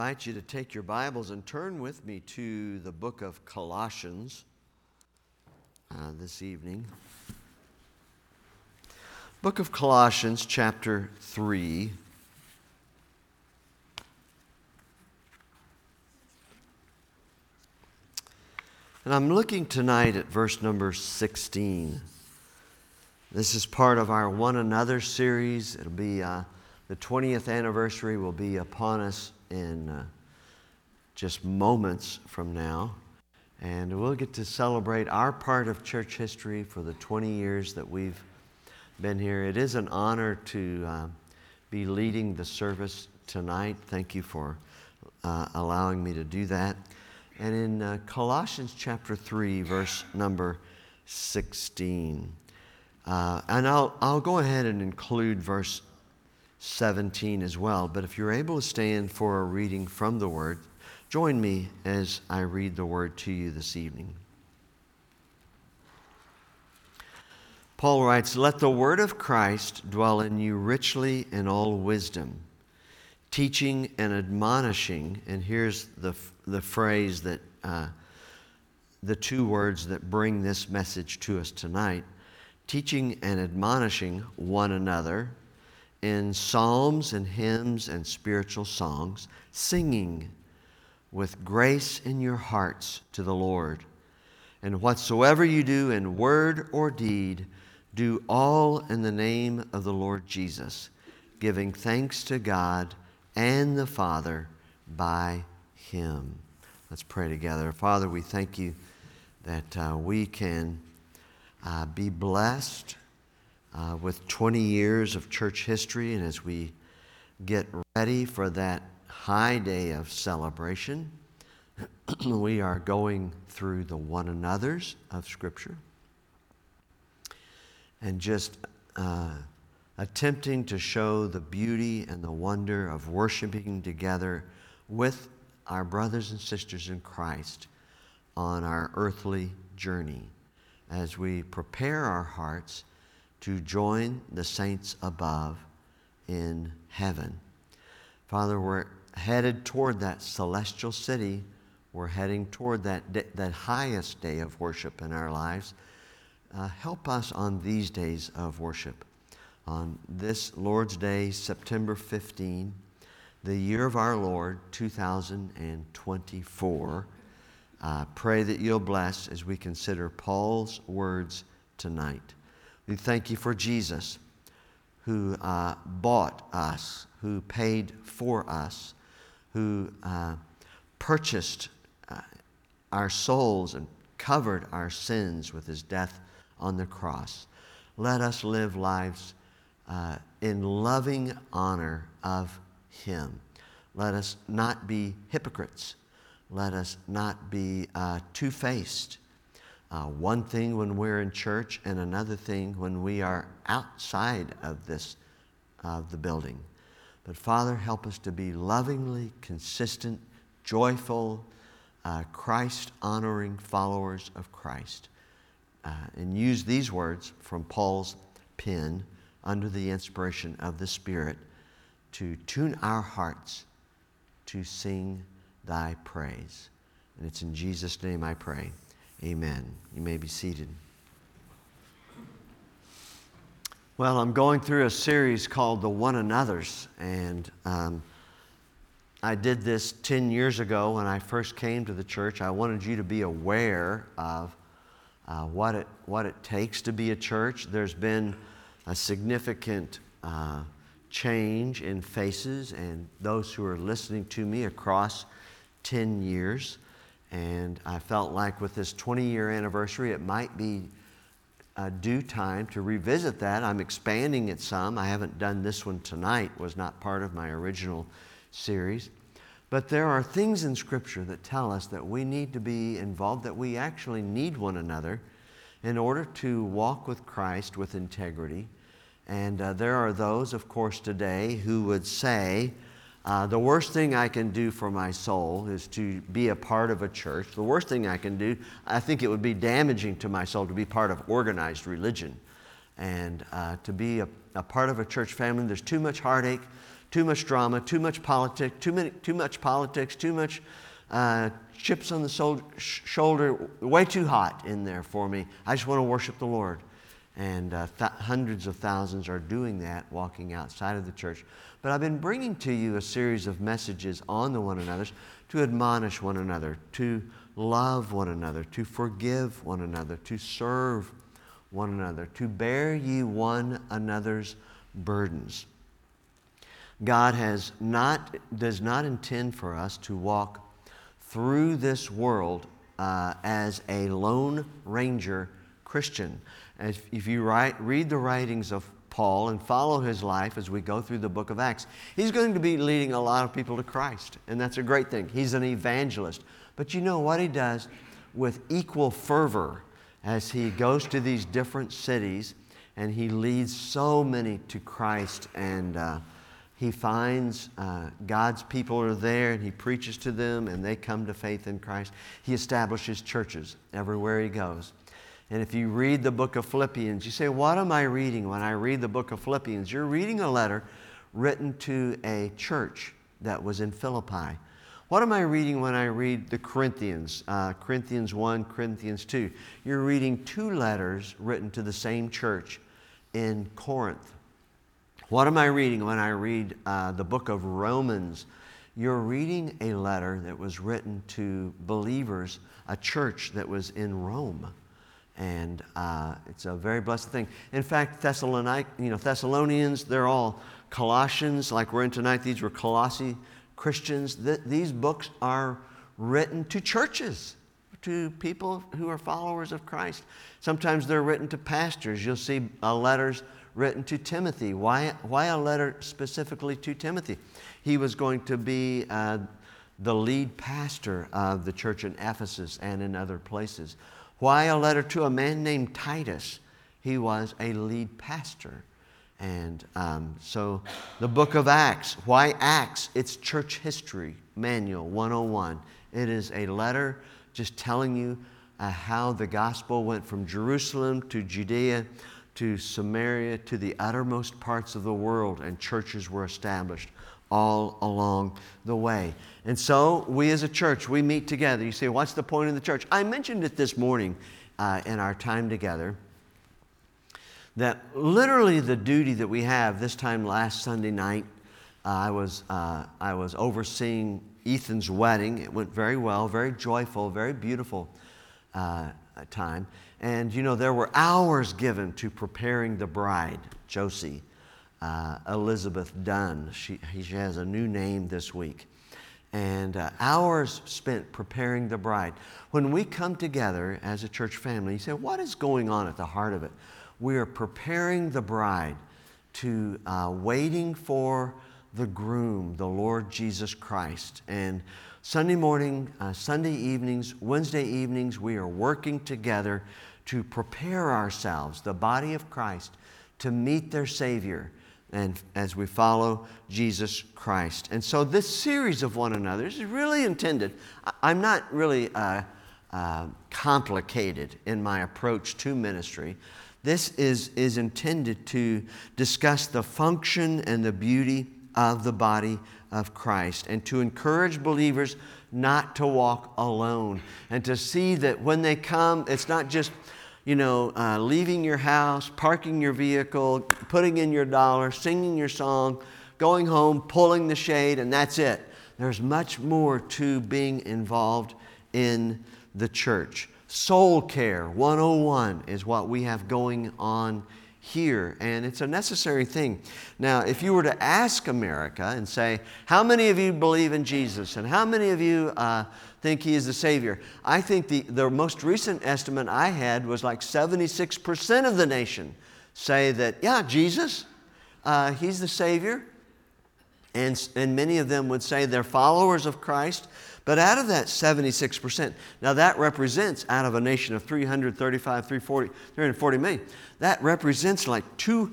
I invite you to take your Bibles and turn with me to the book of Colossians this evening. Book of Colossians, chapter 3. And I'm looking tonight at verse number 16. This is part of our One Another series. It'll be the 20th anniversary will be upon us in just moments from now. And we'll get to celebrate our part of church history for the 20 years that we've been here. It is an honor to be leading the service tonight. Thank you for allowing me to do that. And in Colossians chapter 3, verse number 16. And I'll go ahead and include verse 17 as well. But if you're able to stand for a reading from the Word, join me as I read the Word to you this evening. Paul writes, "Let the word of Christ dwell in you richly in all wisdom, teaching and admonishing," and here's the phrase that, the two words that bring this message to us tonight, teaching and admonishing one another in psalms and hymns and spiritual songs, singing with grace in your hearts to the Lord. And whatsoever you do in word or deed, do all in the name of the Lord Jesus, giving thanks to God and the Father by Him. Let's pray together. Father, we thank you that we can be blessed with 20 years of church history, and as we get ready for that high day of celebration, we are going through the one another's of Scripture and just attempting to show the beauty and the wonder of worshiping together with our brothers and sisters in Christ on our earthly journey as we prepare our hearts to join the saints above in heaven. Father, we're headed toward that celestial city. We're heading toward that highest day of worship in our lives. Help us on these days of worship. On this Lord's Day, September 15, the year of our Lord, 2024, pray that you'll bless as we consider Paul's words tonight. We thank you for Jesus, who bought us, who paid for us, who purchased our souls and covered our sins with his death on the cross. Let us live lives in loving honor of him. Let us not be hypocrites. Let us not be two-faced. One thing when we're in church and another thing when we are outside of the building. But Father, help us to be lovingly consistent, joyful, Christ-honoring followers of Christ. And use these words from Paul's pen under the inspiration of the Spirit to tune our hearts to sing thy praise. And it's in Jesus' name I pray. Amen. You may be seated. Well, I'm going through a series called The One Another's, and I did this 10 years ago when I first came to the church. I wanted you to be aware of what it takes to be a church. There's been a significant change in faces and those who are listening to me across 10 years. And I felt like with this 20-year anniversary, it might be a due time to revisit that. I'm expanding it some. I haven't done this one tonight. It was not part of my original series. But there are things in Scripture that tell us that we need to be involved, that we actually need one another in order to walk with Christ with integrity. And there are those, of course, today who would say, the worst thing I can do for my soul is to be a part of a church. The worst thing I can do, I think it would be damaging to my soul to be part of organized religion. And to be a part of a church family, there's too much heartache, Too much drama, too much politics, too much politics, too much chips on the shoulder, way too hot in there for me. I just want to worship the Lord. And hundreds of thousands are doing that, walking outside of the church. But I've been bringing to you a series of messages on the one another's to admonish one another, to love one another, to forgive one another, to serve one another, to bear ye one another's burdens. God does not intend for us to walk through this world as a Lone Ranger Christian. If you read the writings of Paul and follow his life as we go through the book of Acts, he's going to be leading a lot of people to Christ, and that's a great thing. He's an evangelist. But you know what he does with equal fervor as he goes to these different cities and he leads so many to Christ, and he finds God's people are there and he preaches to them and they come to faith in Christ. He establishes churches everywhere he goes. And if you read the book of Philippians, you say, what am I reading when I read the book of Philippians? You're reading a letter written to a church that was in Philippi. What am I reading when I read the Corinthians, Corinthians 1, Corinthians 2? You're reading two letters written to the same church in Corinth. What am I reading when I read the book of Romans? You're reading a letter that was written to believers, a church that was in Rome. And it's a very blessed thing. In fact, Thessalonians, they're all Colossians, like we're in tonight. These were Colossae Christians. These books are written to churches, to people who are followers of Christ. Sometimes they're written to pastors. You'll see letters written to Timothy. Why a letter specifically to Timothy? He was going to be the lead pastor of the church in Ephesus and in other places. Why a letter to a man named Titus? He was a lead pastor. And so the book of Acts. Why Acts? It's church history manual 101. It is a letter just telling you how the gospel went from Jerusalem to Judea to Samaria to the uttermost parts of the world, and churches were established all along the way. And so we as a church, we meet together. You say, what's the point of the church? I mentioned it this morning in our time together, that literally the duty that we have this time last Sunday night, I was overseeing Ethan's wedding. It went very well, very joyful, very beautiful time. And you know, there were hours given to preparing the bride, Josie. Elizabeth Dunn. She has a new name this week. And hours spent preparing the bride. When we come together as a church family, you say, what is going on at the heart of it? We are preparing the bride to waiting for the groom, the Lord Jesus Christ. And Sunday morning, Sunday evenings, Wednesday evenings, we are working together to prepare ourselves, the body of Christ, to meet their Savior, and as we follow Jesus Christ. And so this series of one another is really intended. I'm not really complicated in my approach to ministry. This is intended to discuss the function and the beauty of the body of Christ, and to encourage believers not to walk alone, and to see that when they come, it's not just leaving your house, parking your vehicle, putting in your dollar, singing your song, going home, pulling the shade, and that's it. There's much more to being involved in the church. Soul Care 101 is what we have going on here, and it's a necessary thing. Now, if you were to ask America and say, how many of you believe in Jesus, and how many of you think He is the Savior? I think the most recent estimate I had was like 76% of the nation say that, yeah, Jesus, He's the Savior. And many of them would say they're followers of Christ. But out of that 76%, now that represents, out of a nation of 340 million, that represents like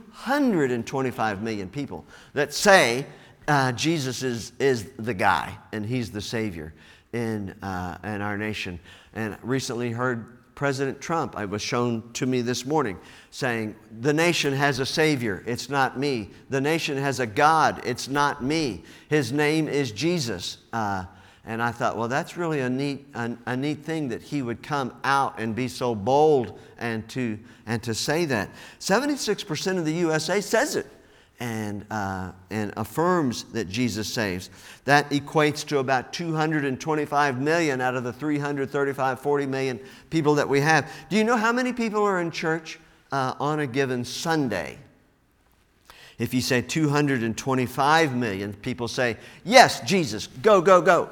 225 million people that say Jesus is the guy and He's the Savior in our nation. And recently heard President Trump, it was shown to me this morning, saying, the nation has a Savior, it's not me. The nation has a God, it's not me. His name is Jesus. And I thought, well, that's really a neat thing that he would come out and be so bold and to say that. 76% of the USA says it and affirms that Jesus saves. That equates to about 225 million out of the 335, 40 million people that we have. Do you know how many people are in church on a given Sunday? If you say 225 million, people say, yes, Jesus, go, go, go.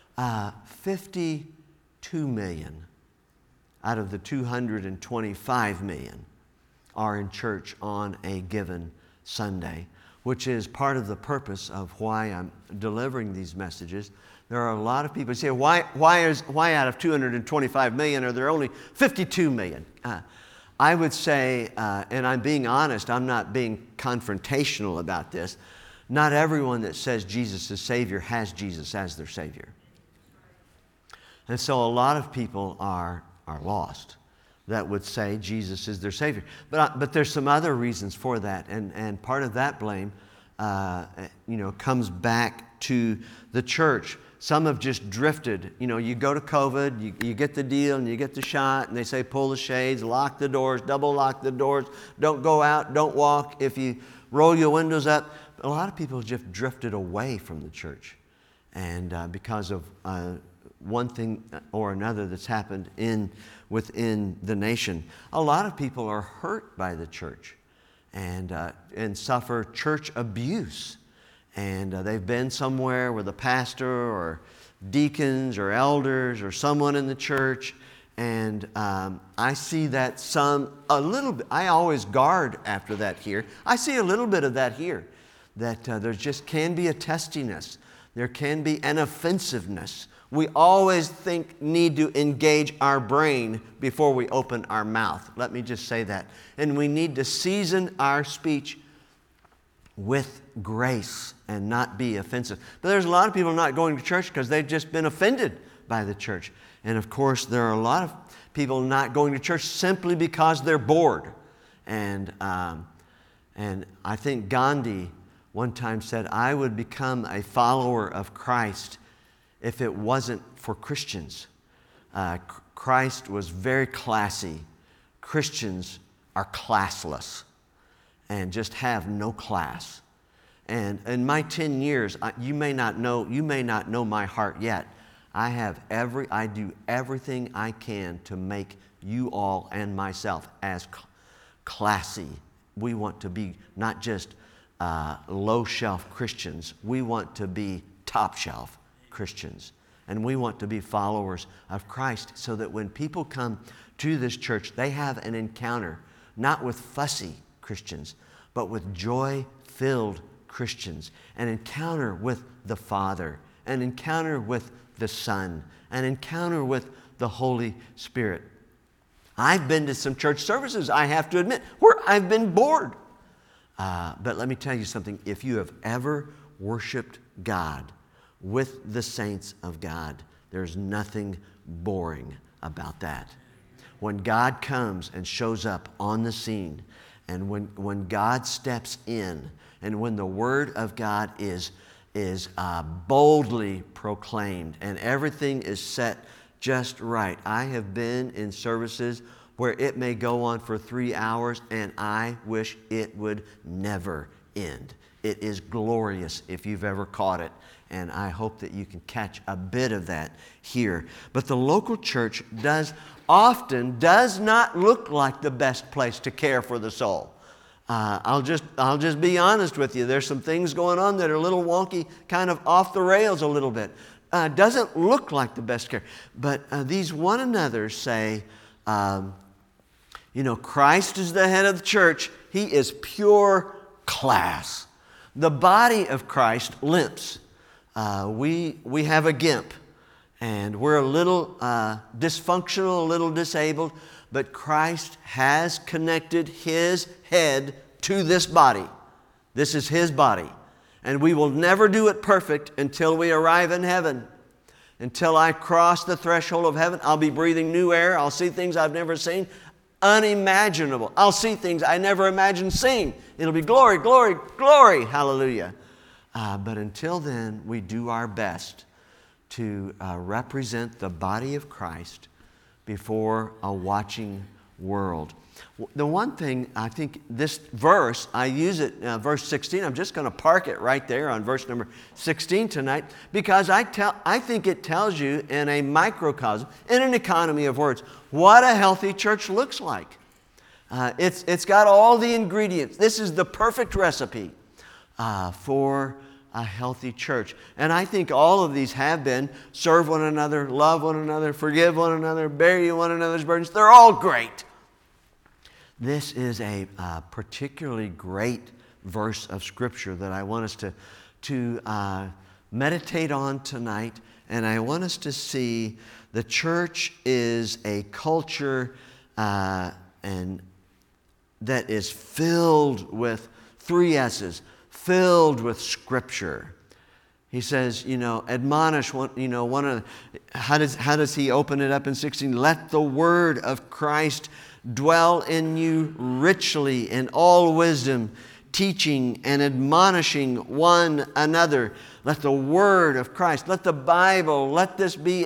52 million out of the 225 million are in church on a given Sunday, which is part of the purpose of why I'm delivering these messages. There are a lot of people who say, why out of 225 million are there only 52 million? I would say, and I'm being honest, I'm not being confrontational about this, not everyone that says Jesus is Savior has Jesus as their Savior. And so a lot of people are lost that would say Jesus is their Savior. But there's some other reasons for that, and part of that blame comes back to the church. Some have just drifted. You go to COVID, you get the deal and you get the shot, and they say pull the shades, lock the doors, double lock the doors, don't go out, don't walk. If you roll your windows up, a lot of people just drifted away from the church, and because of one thing or another that's happened within the nation. A lot of people are hurt by the church and suffer church abuse. And they've been somewhere with a pastor or deacons or elders or someone in the church. And I see that a little bit. I always guard after that here. I see a little bit of that here. That there just can be a testiness. There can be an offensiveness. We always need to engage our brain before we open our mouth. Let me just say that. And we need to season our speech with grace and not be offensive. But there's a lot of people not going to church because they've just been offended by the church. And of course, there are a lot of people not going to church simply because they're bored. And I think Gandhi one time said, I would become a follower of Christ if it wasn't for Christians. Christ was very classy. Christians are classless and just have no class. And in my 10 years, you may not know my heart yet. I do everything I can to make you all and myself as classy. We want to be not just low shelf Christians. We want to be top shelf Christians. And we want to be followers of Christ so that when people come to this church, they have an encounter, not with fussy Christians, but with joy-filled Christians, an encounter with the Father, an encounter with the Son, an encounter with the Holy Spirit. I've been to some church services, I have to admit, where I've been bored. But let me tell you something. If you have ever worshiped God with the saints of God, there's nothing boring about that. When God comes and shows up on the scene, and when God steps in, and when the Word of God is boldly proclaimed, and everything is set just right. I have been in services where it may go on for 3 hours, and I wish it would never end. It is glorious if you've ever caught it, and I hope that you can catch a bit of that here. But the local church often does not look like the best place to care for the soul. I'll just be honest with you. There's some things going on that are a little wonky, kind of off the rails a little bit. Doesn't look like the best care. But these one another say, Christ is the head of the church. He is pure class. The body of Christ limps. We have a gimp, and we're a little dysfunctional, a little disabled, but Christ has connected His head to this body. This is His body, and we will never do it perfect until we arrive in heaven. Until I cross the threshold of heaven, I'll be breathing new air. I'll see things I've never seen. Unimaginable. I'll see things I never imagined seeing. It'll be glory, glory, glory. Hallelujah. But until then, we do our best to represent the body of Christ before a watching world. The one thing, I think this verse, I use it, verse 16, I'm just going to park it right there on verse number 16 tonight, because I think it tells you in a microcosm, in an economy of words, what a healthy church looks like. It's got all the ingredients. This is the perfect recipe for a healthy church. And I think all of these have been: serve one another, love one another, forgive one another, bear one another's burdens. They're all great. This is a particularly great verse of Scripture that I want us to meditate on tonight. And I want us to see the church is a culture and that is filled with 3 S's, filled with Scripture. He says, admonish one of how does he open it up in 16? Let the word of Christ dwell in you richly in all wisdom, teaching and admonishing one another. Let the word of Christ, let the Bible, let this be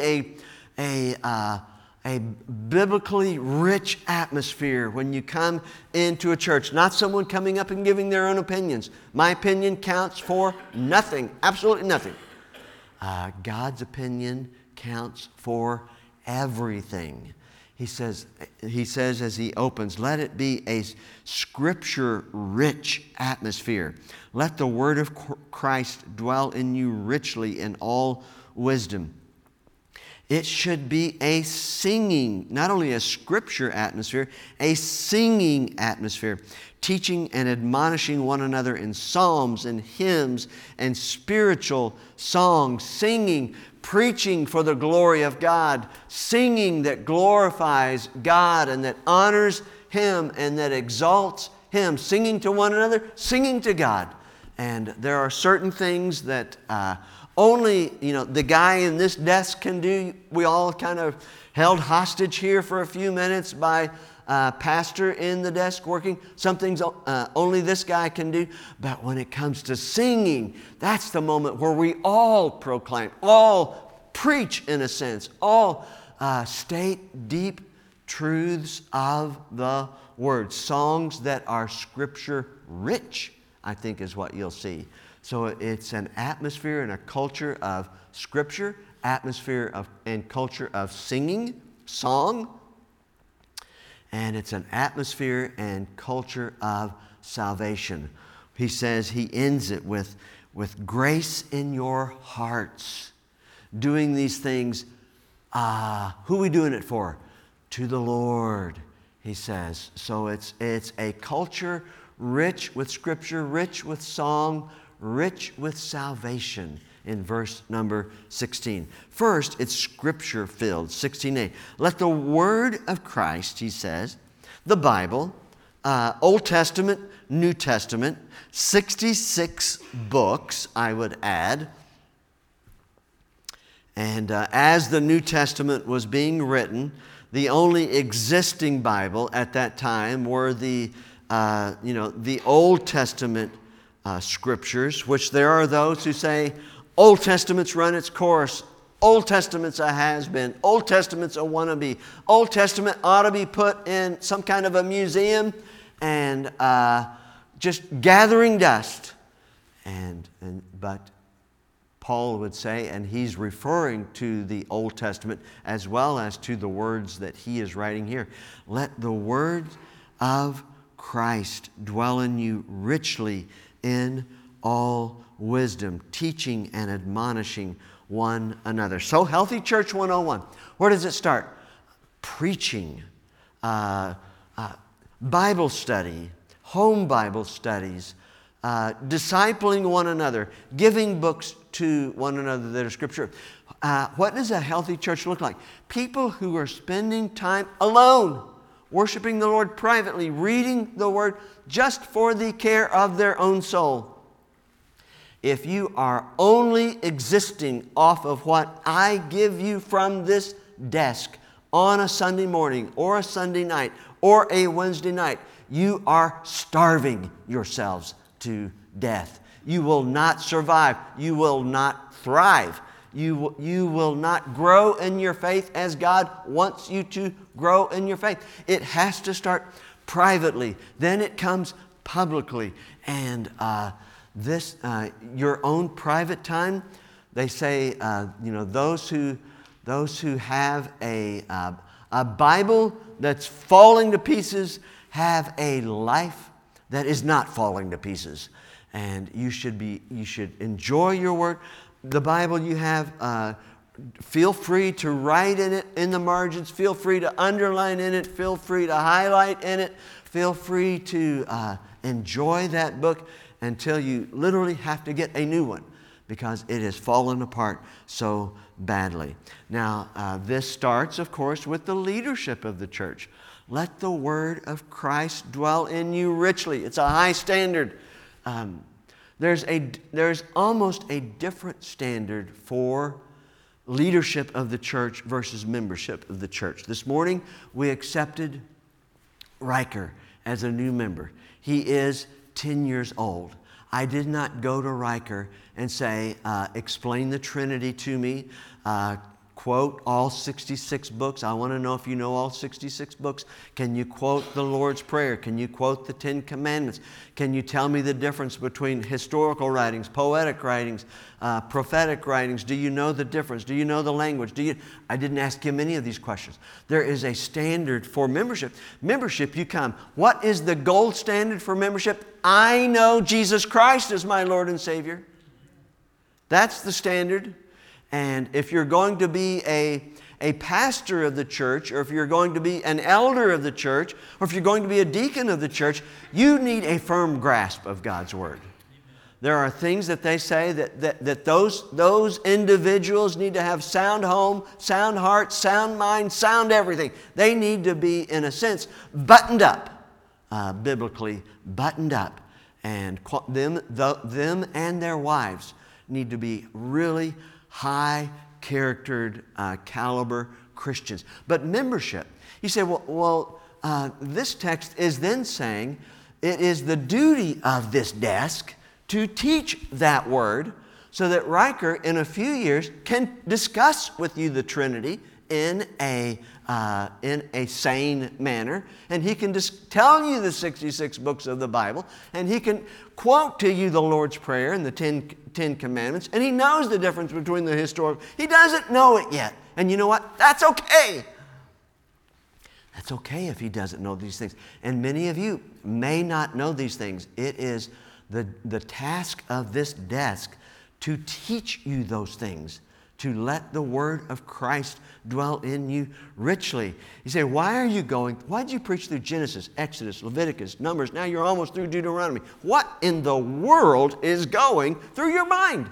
a biblically rich atmosphere when you come into a church. Not someone coming up and giving their own opinions. My opinion counts for nothing, absolutely nothing. God's opinion counts for everything. He says as he opens, let it be a Scripture-rich atmosphere. Let the word of Christ dwell in you richly in all wisdom. It should be a singing, not only a Scripture atmosphere, a singing atmosphere, teaching and admonishing one another in psalms and hymns and spiritual songs, singing, preaching for the glory of God, singing that glorifies God and that honors Him and that exalts Him, singing to one another, singing to God. And there are certain things that only, the guy in this desk can do. We all kind of held hostage here for a few minutes by pastor in the desk working. Some things only this guy can do. But when it comes to singing, that's the moment where we all proclaim, all preach in a sense, all state deep truths of the Word. Songs that are Scripture rich, I think is what you'll see. So it's an atmosphere and a culture of Scripture, atmosphere of and culture of singing, song, and it's an atmosphere and culture of salvation. He says, he ends it with grace in your hearts. Doing these things, who are we doing it for? To the Lord, he says. So it's a culture rich with Scripture, rich with song, rich with salvation in verse number 16. First, it's Scripture-filled, 16a. Let the word of Christ, he says, the Bible, Old Testament, New Testament, 66 books, I would add. And as the New Testament was being written, the only existing Bible at that time were the Old Testament Scriptures, which there are those who say, Old Testament's run its course. Old Testament's a has-been. Old Testament's a wannabe. Old Testament ought to be put in some kind of a museum and just gathering dust. But Paul would say, and he's referring to the Old Testament as well as to the words that he is writing here. Let the word of Christ dwell in you richly in all wisdom, teaching and admonishing one another. So, Healthy Church 101. Where does it start? Preaching, Bible study, home Bible studies, discipling one another, giving books to one another that are Scripture. What does a healthy church look like? People who are spending time alone, worshiping the Lord privately, reading the Word just for the care of their own soul. if you are only existing off of what I give you from this desk on a Sunday morning or a Sunday night or a Wednesday night, you are starving yourselves to death. You will not survive. You will not thrive. You will not grow in your faith as God wants you to grow in your faith. It has to start privately. Then it comes publicly. And your own private time, they say, those who have a Bible that's falling to pieces have a life that is not falling to pieces. And you should enjoy your word. The Bible you have, feel free to write in it in the margins. Feel free to underline in it. Feel free to highlight in it. Feel free to enjoy that book until you literally have to get a new one because it has fallen apart so badly. Now, this starts, of course, with the leadership of the church. Let the word of Christ dwell in you richly. It's a high standard. There's almost a different standard for leadership of the church versus membership of the church. This morning, we accepted Riker as a new member. He is 10 years old. I did not go to Riker and say, explain the Trinity to me, quote all 66 books. I want to know if you know all 66 books. Can you quote the Lord's Prayer? Can you quote the Ten Commandments? Can you tell me the difference between historical writings, poetic writings, prophetic writings? Do you know the difference? Do you know the language? I didn't ask him any of these questions. There is a standard for membership. Membership, you come. What is the gold standard for membership? I know Jesus Christ is my Lord and Savior. That's the standard. And if you're going to be a pastor of the church, or if you're going to be an elder of the church, or if you're going to be a deacon of the church, you need a firm grasp of God's Word. There are things that they say that those individuals need to have sound home, sound heart, sound mind, sound everything. They need to be, in a sense, buttoned up, biblically buttoned up. And them and their wives need to be really high-charactered, caliber Christians. But membership, you say, this text is then saying it is the duty of this desk to teach that word so that Riker, in a few years, can discuss with you the Trinity in a sane manner, and he can just tell you the 66 books of the Bible, and he can quote to you the Lord's Prayer and the Ten Commandments, and he knows the difference between the historical. He doesn't know it yet, and you know what? That's okay. That's okay if he doesn't know these things. And many of you may not know these things. It is the task of this desk to teach you those things, to let the word of Christ dwell in you richly. You say, why did you preach through Genesis, Exodus, Leviticus, Numbers? Now you're almost through Deuteronomy. What in the world is going through your mind?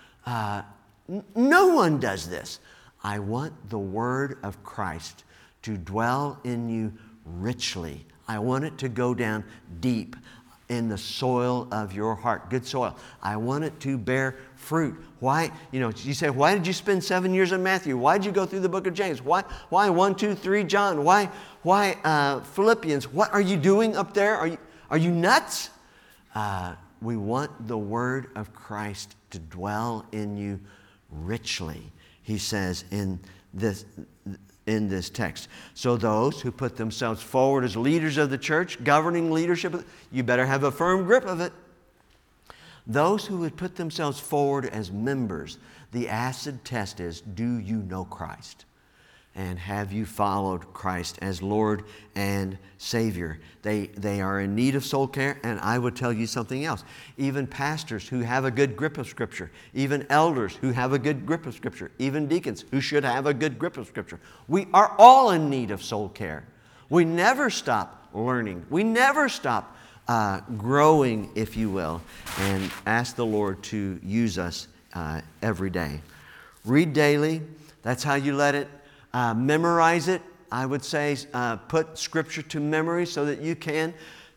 No one does this. I want the word of Christ to dwell in you richly. I want it to go down deep in the soil of your heart, good soil. I want it to bear fruit. Why? You say, why did you spend 7 years in Matthew? Why did you go through the book of James? Why 1, 2, 3 John? Why Philippians? What are you doing up there? Are you nuts? We want the word of Christ to dwell in you richly, he says in this text. So those who put themselves forward as leaders of the church, governing leadership, you better have a firm grip of it. Those who would put themselves forward as members, the acid test is, do you know Christ? And have you followed Christ as Lord and Savior? They are in need of soul care, and I would tell you something else. Even pastors who have a good grip of Scripture, even elders who have a good grip of Scripture, even deacons who should have a good grip of Scripture. We are all in need of soul care. We never stop learning. We never stop growing, if you will, and ask the Lord to use us every day. Read daily. That's how you let it. Memorize it. I would say put Scripture to memory so that you can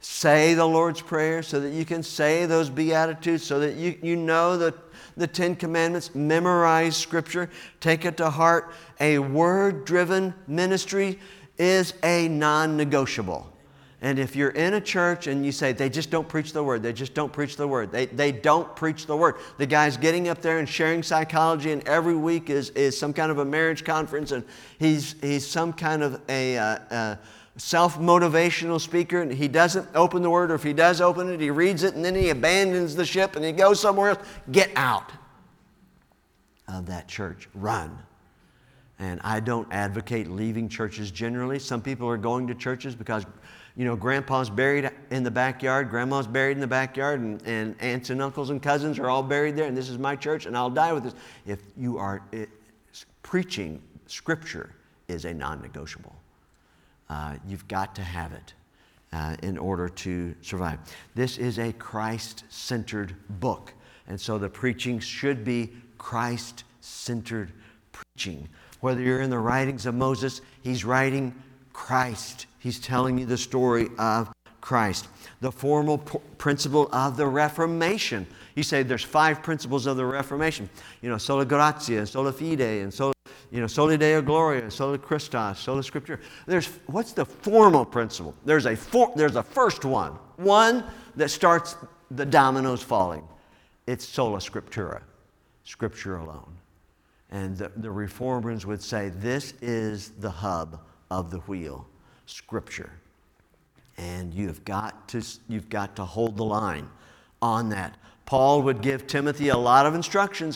say the Lord's Prayer, so that you can say those Beatitudes, so that you know the Ten Commandments, memorize Scripture, take it to heart. A word-driven ministry is a non-negotiable. And if you're in a church and you say, they just don't preach the Word, they just don't preach the Word, they don't preach the Word. The guy's getting up there and sharing psychology, and every week is some kind of a marriage conference, and he's some kind of a self-motivational speaker, and he doesn't open the Word, or if he does open it, he reads it, and then he abandons the ship, and he goes somewhere else. Get out of that church. Run. And I don't advocate leaving churches generally. Some people are going to churches because, grandpa's buried in the backyard, grandma's buried in the backyard, and aunts and uncles and cousins are all buried there, and this is my church, and I'll die with this. If you are preaching Scripture is a non-negotiable. You've got to have it in order to survive. This is a Christ-centered book, and so the preaching should be Christ-centered preaching. Whether you're in the writings of Moses, he's writing Christ. He's telling you the story of Christ. The formal principle of the Reformation. You say there's 5 principles of the Reformation. Sola gratia, sola fide, and soli Deo gloria, sola Christus, sola Scriptura. What's the formal principle? There's a first one that starts the dominoes falling. It's sola Scriptura, Scripture alone. And the Reformers would say this is the hub of the wheel, Scripture. And you've got to hold the line on that. Paul would give Timothy a lot of instructions.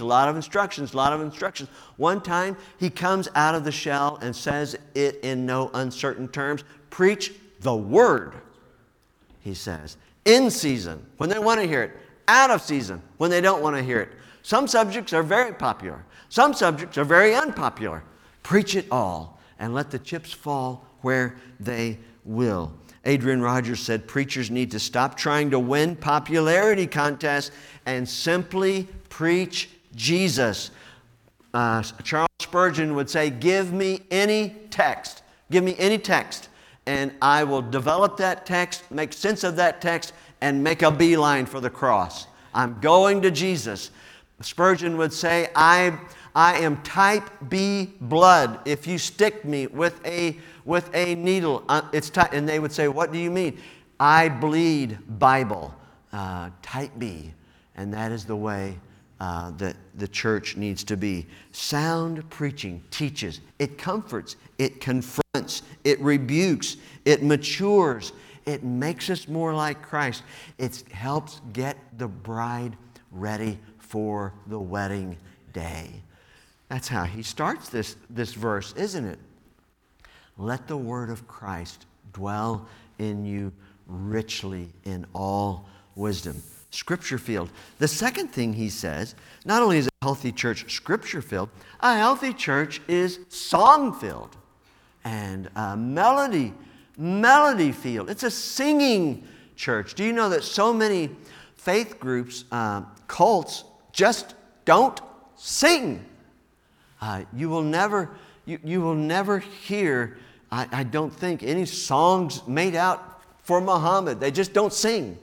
One time he comes out of the shell and says it in no uncertain terms. Preach the Word, he says. In season, when they want to hear it. Out of season, when they don't want to hear it. Some subjects are very popular. Some subjects are very unpopular. Preach it all and let the chips fall where they will. Adrian Rogers said preachers need to stop trying to win popularity contests and simply preach Jesus. Charles Spurgeon would say, give me any text, and I will develop that text, make sense of that text, and make a beeline for the cross. I'm going to Jesus. Spurgeon would say, I am type B blood. If you stick me with a needle, it's type. And they would say, what do you mean? I bleed Bible, type B. And that is the way that the church needs to be. Sound preaching teaches. It comforts. It confronts. It rebukes. It matures. It makes us more like Christ. It helps get the bride ready for the wedding day. That's how he starts this verse, isn't it? Let the word of Christ dwell in you richly in all wisdom. Scripture-filled. The second thing he says, not only is a healthy church Scripture-filled, a healthy church is song-filled and melody-filled. It's a singing church. Do you know that so many faith groups, cults, just don't sing? You will never hear, I don't think, any songs made out for Muhammad. They just don't sing.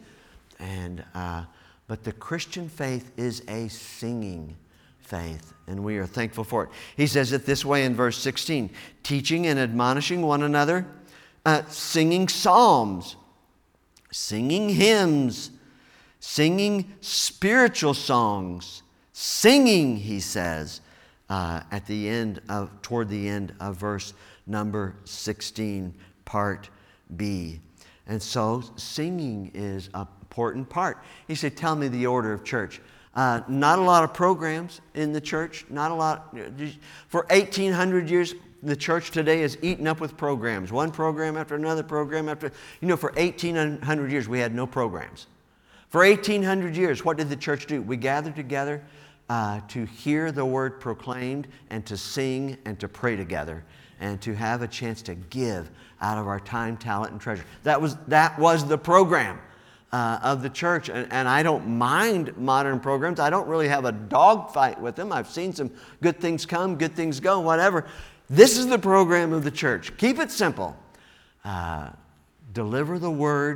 But the Christian faith is a singing faith, and we are thankful for it. He says it this way in verse 16, teaching and admonishing one another, singing psalms, singing hymns, singing spiritual songs, singing, he says, toward the end of verse number 16, part B. And so singing is an important part. He said, tell me the order of church. Not a lot of programs in the church. Not a lot. For 1,800 years, the church today is eaten up with programs. One program after another program after. For 1,800 years, we had no programs. For 1,800 years, what did the church do? We gathered together to hear the word proclaimed and to sing and to pray together and to have a chance to give out of our time, talent, and treasure. That was the program of the church. And I don't mind modern programs. I don't really have a dog fight with them. I've seen some good things come, good things go, whatever. This is the program of the church. Keep it simple. Deliver the word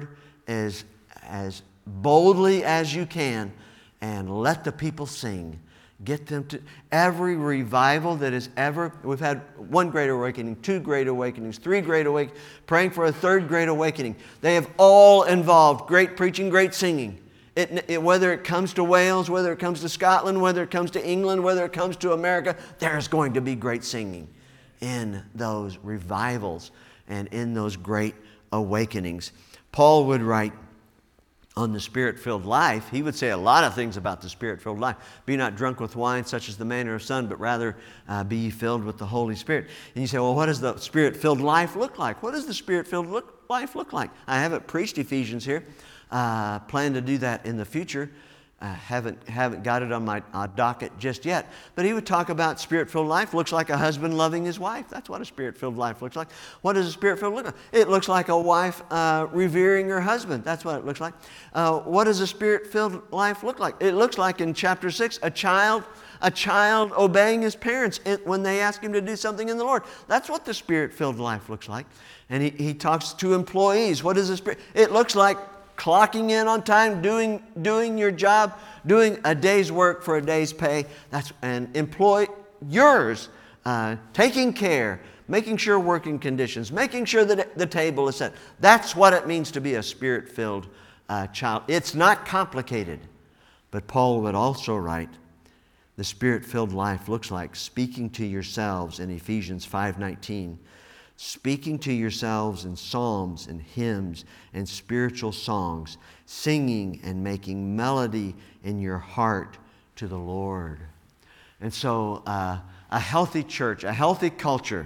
as boldly as you can and let the people sing. Get them to every revival that is ever. We've had one great awakening, two great awakenings, three great awakenings, praying for a third great awakening. They have all involved great preaching, great singing. Whether it comes to Wales, whether it comes to Scotland, whether it comes to England, whether it comes to America, there's going to be great singing in those revivals and in those great awakenings. Paul would write on the Spirit-filled life. He would say a lot of things about the Spirit-filled life. Be not drunk with wine, such as the manner of some, but rather be ye filled with the Holy Spirit. And you say, well, what does the Spirit-filled life look like? What does the Spirit-filled life look like? I haven't preached Ephesians here. Plan to do that in the future. Haven't got it on my docket just yet. But he would talk about Spirit-filled life. Looks like a husband loving his wife. That's what a Spirit-filled life looks like. What does a Spirit-filled look like? It looks like a wife revering her husband. That's what it looks like. What does a Spirit-filled life look like? It looks like in chapter 6, a child obeying his parents when they ask him to do something in the Lord. That's what the Spirit-filled life looks like. And he talks to employees. What is the Spirit? It looks like clocking in on time, doing your job, doing a day's work for a day's pay. And employers taking care, making sure working conditions, making sure that the table is set. That's what it means to be a Spirit-filled child. It's not complicated. But Paul would also write, the Spirit-filled life looks like speaking to yourselves in Ephesians 5:19. Speaking to yourselves in psalms and hymns and spiritual songs, singing and making melody in your heart to the Lord. And so a healthy church, a healthy culture.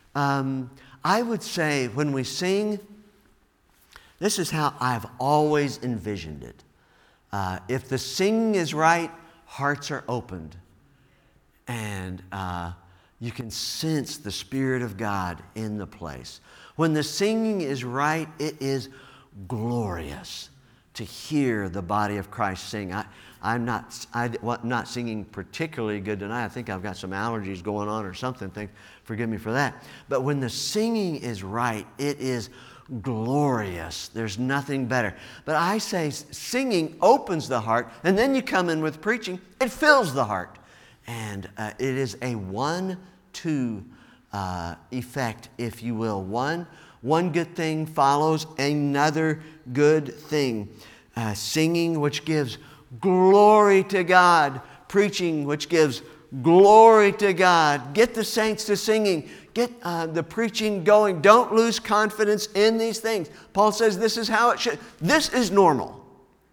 I would say when we sing, this is how I've always envisioned it. If the singing is right, hearts are opened. And you can sense the Spirit of God in the place. When the singing is right, it is glorious to hear the body of Christ sing. I'm not singing particularly good tonight. I think I've got some allergies going on or something. Forgive me for that. But when the singing is right, it is glorious. There's nothing better. But I say singing opens the heart, and then you come in with preaching. It fills the heart. And it is a 1-2 effect, if you will. One good thing follows another good thing. Singing, which gives glory to God. Preaching, which gives glory to God. Get the saints to singing. Get the preaching going. Don't lose confidence in these things. Paul says this is how it should. This is normal.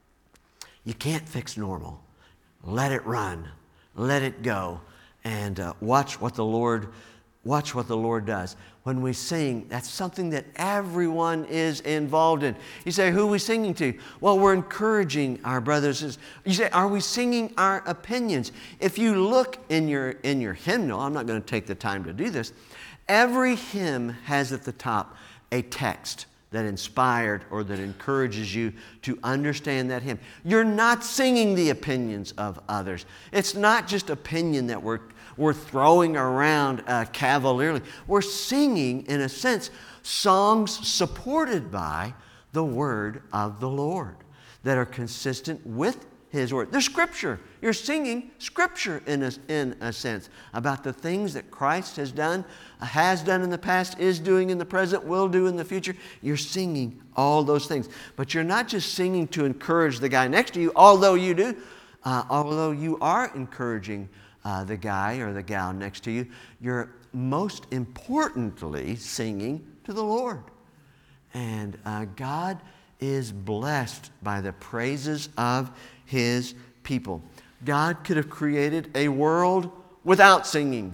You can't fix normal. Let it run. Let it go, and watch what the Lord does. When we sing, that's something that everyone is involved in. You say, who are we singing to? Well, we're encouraging our brothers. You say, are we singing our opinions? If you look in your hymnal, I'm not going to take the time to do this. Every hymn has at the top a text that inspired or that encourages you to understand that hymn. You're not singing the opinions of others. It's not just opinion that we're throwing around cavalierly. We're singing, in a sense, songs supported by the word of the Lord that are consistent with His word. The Scripture. You're singing Scripture in a sense about the things that Christ has done in the past, is doing in the present, will do in the future. You're singing all those things. But you're not just singing to encourage the guy next to you, although you do. Although you are encouraging the guy or the gal next to you, you're most importantly singing to the Lord. And God is blessed by the praises of His people. God could have created a world without singing.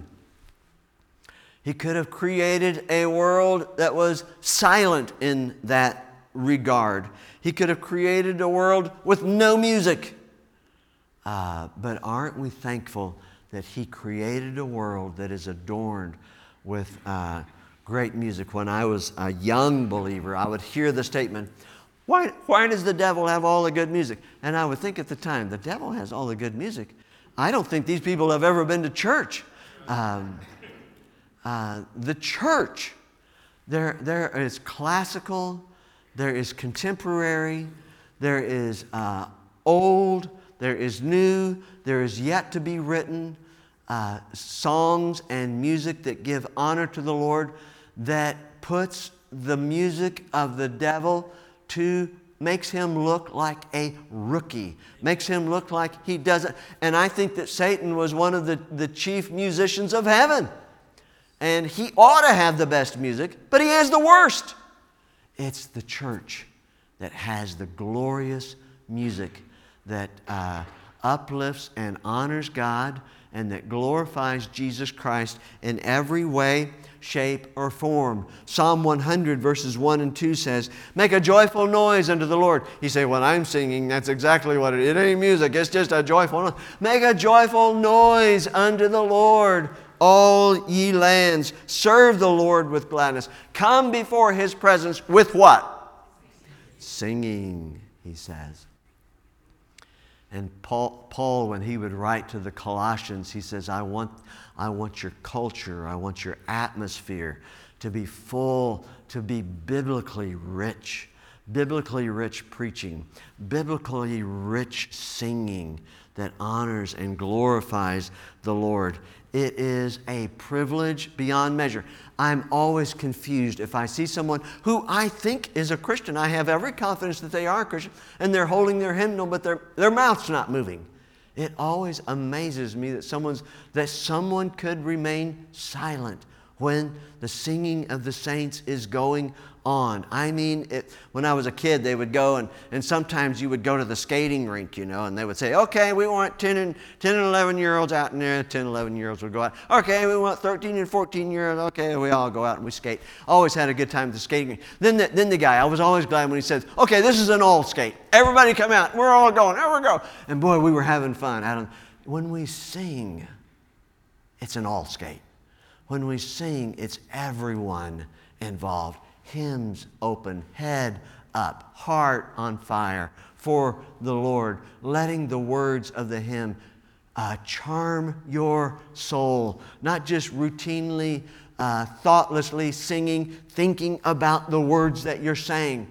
He could have created a world that was silent in that regard. He could have created a world with no music. But aren't we thankful that He created a world that is adorned with great music? When I was a young believer, I would hear the statement, why does the devil have all the good music? And I would think at the time, the devil has all the good music. I don't think these people have ever been to church. The church, there is classical, There is contemporary, there is old, there is new, there is yet to be written songs and music that give honor to the Lord, that puts the music of the devil makes him look like a rookie, makes him look like he doesn't. And I think that Satan was one of the chief musicians of heaven. And he ought to have the best music, but he has the worst. It's the church that has the glorious music that uplifts and honors God and that glorifies Jesus Christ in every way, shape, or form. Psalm 100 verses 1 and 2 says, make a joyful noise unto the Lord. You say, well, I'm singing. That's exactly what it is. It ain't music. It's just a joyful noise. Make a joyful noise unto the Lord, all ye lands. Serve the Lord with gladness. Come before His presence with what? Singing, he says. And Paul, when he would write to the Colossians, he says, I want your culture, I want your atmosphere to be full, to be biblically rich preaching, biblically rich singing that honors and glorifies the Lord. It is a privilege beyond measure. I'm always confused if I see someone who I think is a Christian. I have every confidence that they are a Christian, and they're holding their hymnal, but their mouth's not moving. It always amazes me that someone could remain silent when the singing of the saints is going on. I mean, when I was a kid, they would go and sometimes you would go to the skating rink, and they would say, okay, we want 10 and 11-year-olds out in there. 10, 11-year-olds would go out. Okay, we want 13 and 14-year-olds. Okay, we all go out and we skate. Always had a good time at the skating rink. Then the guy, I was always glad when he says, okay, this is an all skate. Everybody come out. We're all going. There we go. And boy, we were having fun. When we sing, it's an all skate. When we sing, it's everyone involved. Hymns open, head up, heart on fire for the Lord, letting the words of the hymn charm your soul, not just routinely, thoughtlessly singing, thinking about the words that you're saying.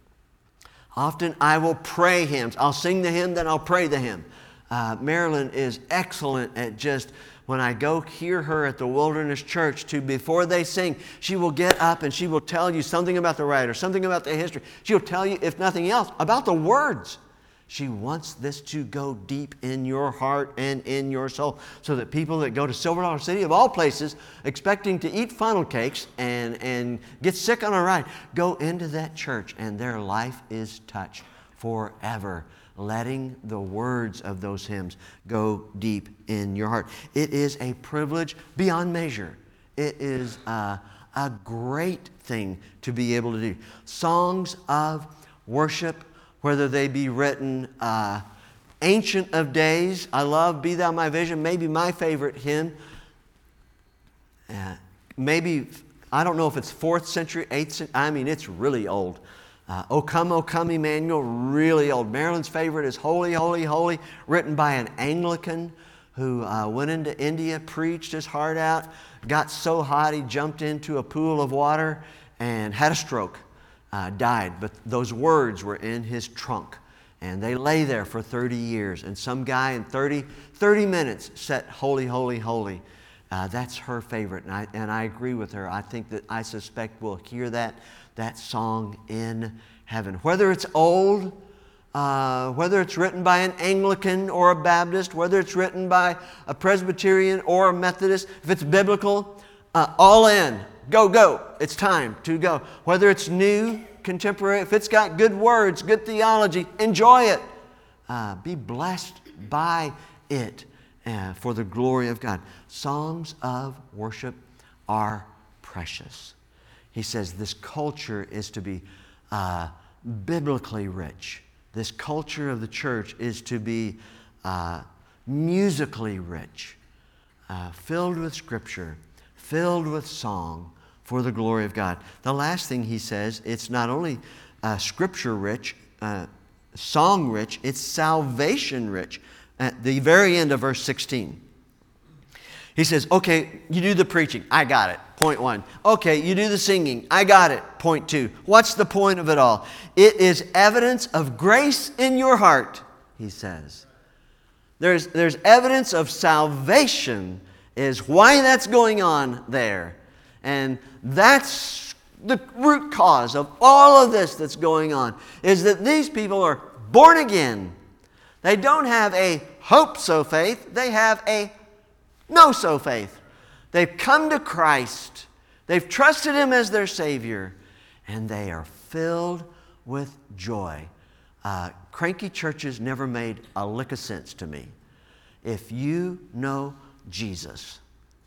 Often I will pray hymns. I'll sing the hymn, then I'll pray the hymn. Marilyn is excellent at just, when I go hear her at the Wilderness Church, before they sing, she will get up and she will tell you something about the writer, something about the history. She'll tell you, if nothing else, about the words. She wants this to go deep in your heart and in your soul, so that people that go to Silver Dollar City, of all places, expecting to eat funnel cakes and get sick on a ride, go into that church and their life is touched forever, letting the words of those hymns go deep in your heart. It is a privilege beyond measure. It is a great thing to be able to do. Songs of worship, whether they be written Ancient of Days. I love Be Thou My Vision, maybe my favorite hymn. Maybe, I don't know if it's 4th century, 8th century. I mean, it's really old. O Come, Emmanuel, really old. Marilyn's favorite is Holy, Holy, Holy, written by an Anglican who went into India, preached his heart out, got so hot he jumped into a pool of water and had a stroke, died. But those words were in his trunk, and they lay there for 30 years. And some guy in 30 minutes said, Holy, Holy, Holy. That's her favorite, and I agree with her. I suspect we'll hear that song in heaven. Whether it's old, whether it's written by an Anglican or a Baptist, whether it's written by a Presbyterian or a Methodist, if it's biblical, all in. Go. It's time to go. Whether it's new, contemporary, if it's got good words, good theology, enjoy it. Be blessed by it for the glory of God. Songs of worship are precious. He says this culture is to be biblically rich. This culture of the church is to be musically rich, filled with Scripture, filled with song for the glory of God. The last thing he says, it's not only Scripture rich, song rich, it's salvation rich. At the very end of verse 16. He says, okay, you do the preaching. I got it. Point one. Okay, you do the singing. I got it. Point two. What's the point of it all? It is evidence of grace in your heart, he says. There's evidence of salvation is why that's going on there. And that's the root cause of all of this that's going on, is that these people are born again. They don't have a hope-so faith. They have a know-so faith. They've come to Christ. They've trusted Him as their Savior. And they are filled with joy. Cranky churches never made a lick of sense to me. If you know Jesus,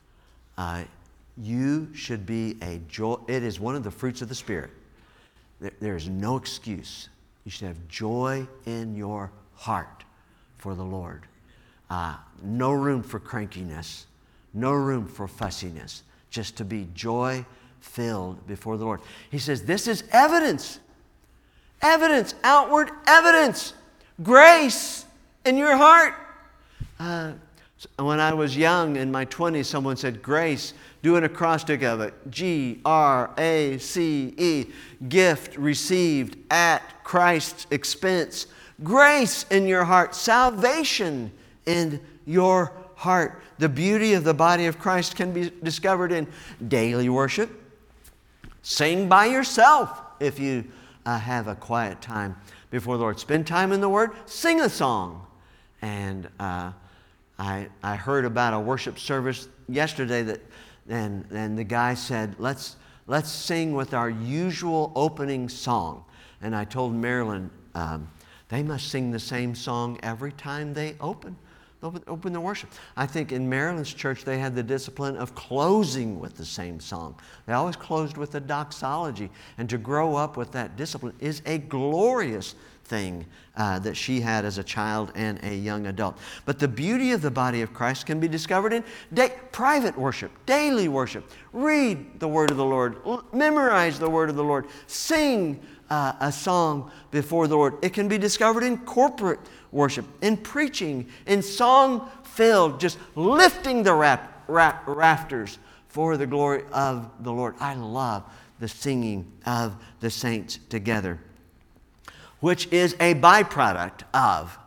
you should be a joy. It is one of the fruits of the Spirit. There is no excuse. You should have joy in your heart for the Lord. No room for crankiness. No room for fussiness. Just to be joy-filled before the Lord. He says, this is evidence. Evidence, outward evidence. Grace in your heart. When I was young, in my 20s, someone said, grace, do an acrostic of it. G-R-A-C-E. Gift received at Christ's expense. Grace in your heart. Salvation in your heart. The beauty of the body of Christ can be discovered in daily worship. Sing by yourself if you have a quiet time before the Lord. Spend time in the Word. Sing a song. And I heard about a worship service yesterday and the guy said, let's sing with our usual opening song. And I told Marilyn, they must sing the same song every time they open the worship. I think in Marilyn's church they had the discipline of closing with the same song. They always closed with a doxology. And to grow up with that discipline is a glorious thing that she had as a child and a young adult. But the beauty of the body of Christ can be discovered in private worship, daily worship. Read the Word of the Lord. Memorize the Word of the Lord. Sing a song before the Lord. It can be discovered in corporate worship, in preaching, in song-filled, just lifting the rafters for the glory of the Lord. I love the singing of the saints together, which is a byproduct of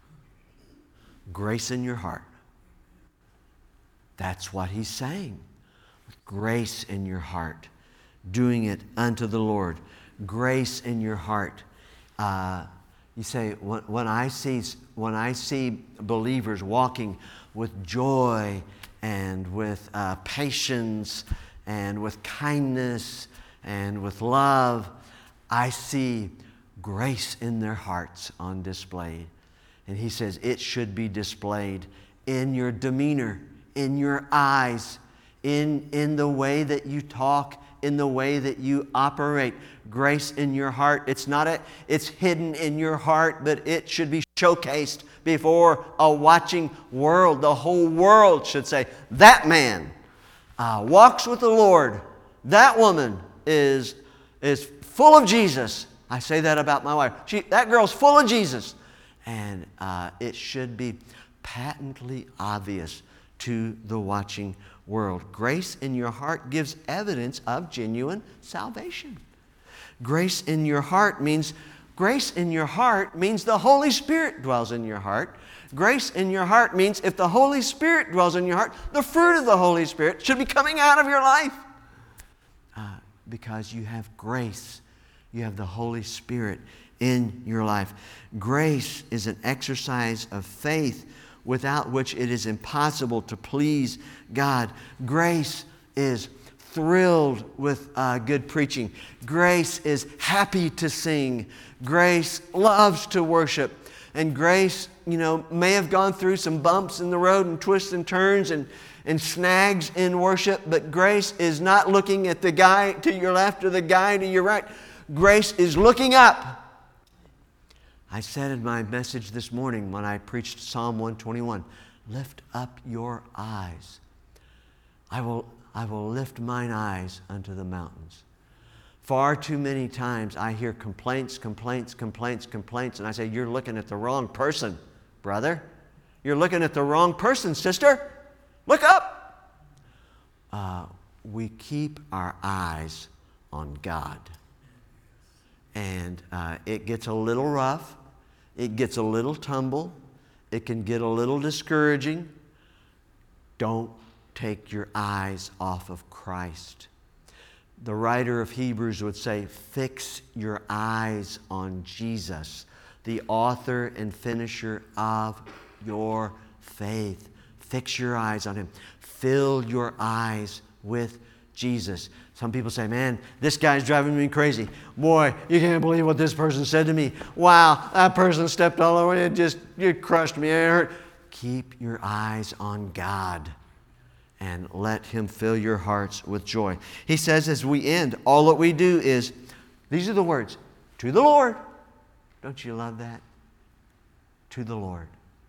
grace in your heart. That's what he's saying. Grace in your heart. Doing it unto the Lord. Grace in your heart. You say, when I see believers walking with joy and with patience and with kindness and with love, I see grace in their hearts on display. And he says it should be displayed in your demeanor, in your eyes, in the way that you talk, in the way that you operate. Grace in your heart. It's hidden in your heart, but it should be showcased before a watching world. The whole world should say, that man walks with the Lord. That woman is full of Jesus. I say that about my wife. That girl's full of Jesus. And it should be patently obvious to the watching world. Grace in your heart gives evidence of genuine salvation. Grace in your heart means the Holy Spirit dwells in your heart. Grace in your heart means if the Holy Spirit dwells in your heart, the fruit of the Holy Spirit should be coming out of your life. Because you have grace. You have the Holy Spirit in your life. Grace is an exercise of faith without which it is impossible to please God. Grace is thrilled with good preaching. Grace is happy to sing. Grace loves to worship. And grace, may have gone through some bumps in the road and twists and turns and snags in worship, but grace is not looking at the guy to your left or the guy to your right. Grace is looking up. I said in my message this morning when I preached Psalm 121, lift up your eyes. I will lift mine eyes unto the mountains. Far too many times I hear complaints, and I say, you're looking at the wrong person, brother. You're looking at the wrong person, sister. Look up. we keep our eyes on God. And it gets a little rough. It gets a little tumble. It can get a little discouraging. Don't take your eyes off of Christ. The writer of Hebrews would say, fix your eyes on Jesus, the author and finisher of your faith. Fix your eyes on Him. Fill your eyes with Jesus. Some people say, man, this guy's driving me crazy. Boy, you can't believe what this person said to me. Wow, that person stepped all over me. It crushed me. It hurt. Keep your eyes on God and let Him fill your hearts with joy. He says as we end, all that we do is, these are the words, to the Lord. Don't you love that? To the Lord.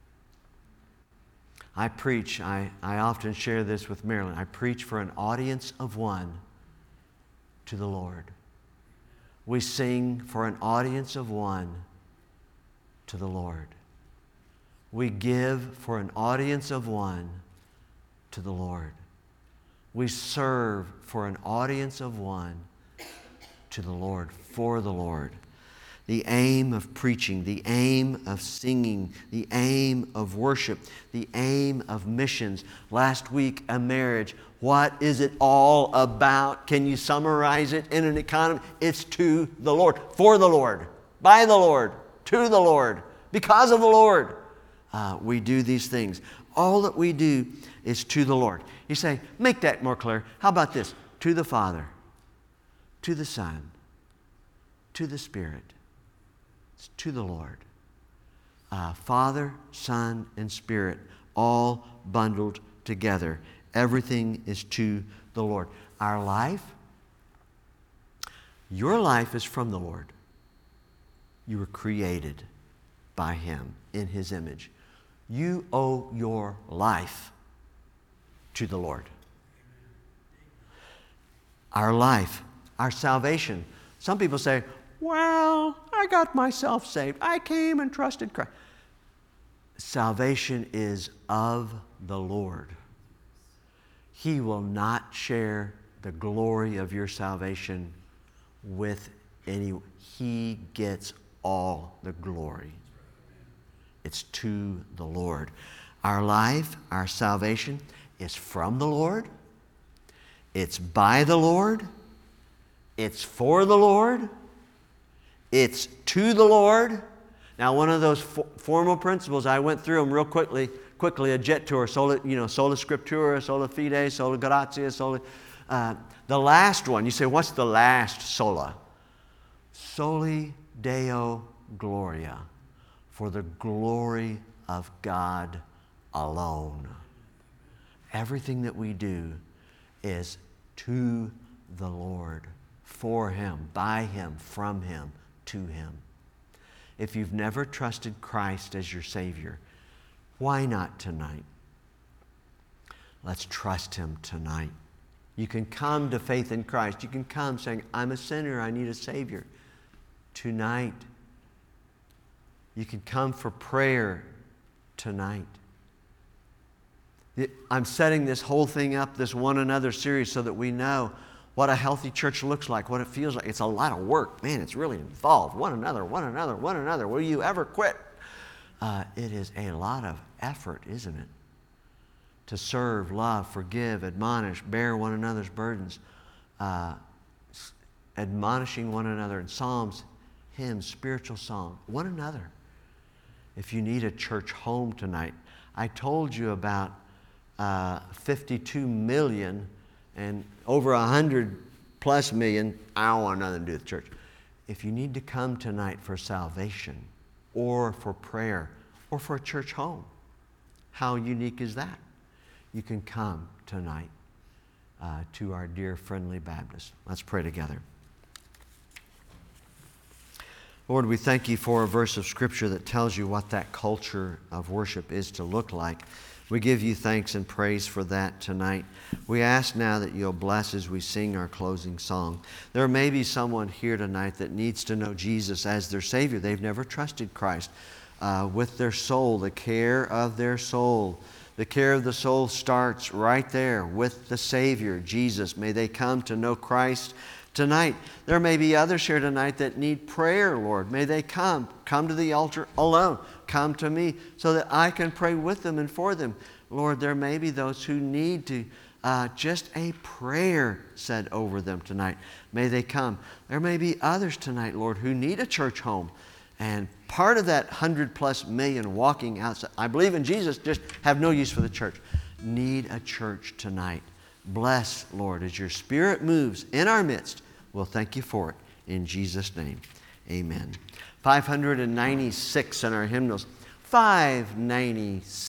I preach, I often share this with Marilyn. I preach for an audience of one to the Lord. We sing for an audience of one to the Lord. We give for an audience of one to the Lord. We serve for an audience of one to the Lord, for the Lord. The aim of preaching, the aim of singing, the aim of worship, the aim of missions. Last week, a marriage. What is it all about? Can you summarize it in an economy? It's to the Lord, for the Lord, by the Lord, to the Lord, because of the Lord. We do these things. All that we do is to the Lord. You say, make that more clear. How about this? To the Father, to the Son, to the Spirit. It's to the Lord. Father, Son, and Spirit, all bundled together. Everything is to the Lord. Our life, your life is from the Lord. You were created by Him in His image. You owe your life to the Lord. Our life, our salvation. Some people say, well, I got myself saved. I came and trusted Christ. Salvation is of the Lord. He will not share the glory of your salvation with anyone. He gets all the glory. It's to the Lord. Our life, our salvation is from the Lord. It's by the Lord. It's for the Lord. It's to the Lord. Now, one of those formal principles, I went through them real quickly, a jet tour, sola scriptura, sola fide, sola gratia, the last one, you say, what's the last sola? Soli Deo Gloria, for the glory of God alone. Everything that we do is to the Lord, for Him, by Him, from Him, to Him. If you've never trusted Christ as your Savior, why not tonight? Let's trust Him tonight. You can come to faith in Christ. You can come saying, I'm a sinner, I need a Savior. Tonight. You can come for prayer tonight. I'm setting this whole thing up, this one another series, so that we know what a healthy church looks like, what it feels like. It's a lot of work. Man, it's really involved. One another. Will you ever quit? It is a lot of effort, isn't it? To serve, love, forgive, admonish, bear one another's burdens, admonishing one another in psalms, hymns, spiritual song, one another. If you need a church home tonight, I told you about 52 million and over 100 plus million. I don't want nothing to do with church. If you need to come tonight for salvation or for prayer or for a church home, how unique is that? You can come tonight to our dear Friendly Baptist. Let's pray together. Lord, we thank You for a verse of Scripture that tells you what that culture of worship is to look like. We give You thanks and praise for that tonight. We ask now that You'll bless as we sing our closing song. There may be someone here tonight that needs to know Jesus as their Savior. They've never trusted Christ with their soul, the care of their soul. The care of the soul starts right there with the Savior, Jesus. May they come to know Christ tonight. There may be others here tonight that need prayer, Lord. May they come to the altar alone. Come to me so that I can pray with them and for them. Lord, there may be those who need to just a prayer said over them tonight. May they come. There may be others tonight, Lord, who need a church home. And part of that 100+ million walking outside, I believe in Jesus, just have no use for the church, need a church tonight. Bless, Lord, as your Spirit moves in our midst. We'll thank you for it. In Jesus' name, amen. 596 in our hymnals. 596.